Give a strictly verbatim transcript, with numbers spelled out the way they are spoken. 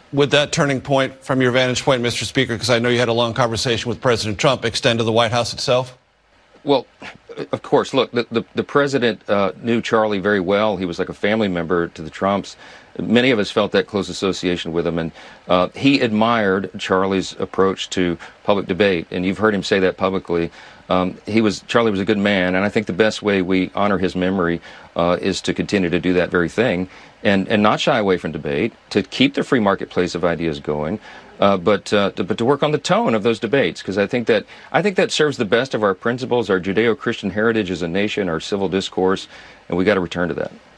would that turning point, from your vantage point, Mister Speaker, because I know you had a long conversation with President Trump, extend to the White House itself? Well, of course. Look, the, the, the president uh, knew Charlie very well. He was like a family member to the Trumps. Many of us felt that close association with him, and uh, he admired Charlie's approach to public debate, and you've heard him say that publicly. Um, he was Charlie was a good man, and I think the best way we honor his memory uh, is to continue to do that very thing, and and not shy away from debate, to keep the free marketplace of ideas going, uh, but uh, to, but to work on the tone of those debates, because I think that I think that serves the best of our principles, our Judeo-Christian heritage as a nation, our civil discourse, and we got to return to that.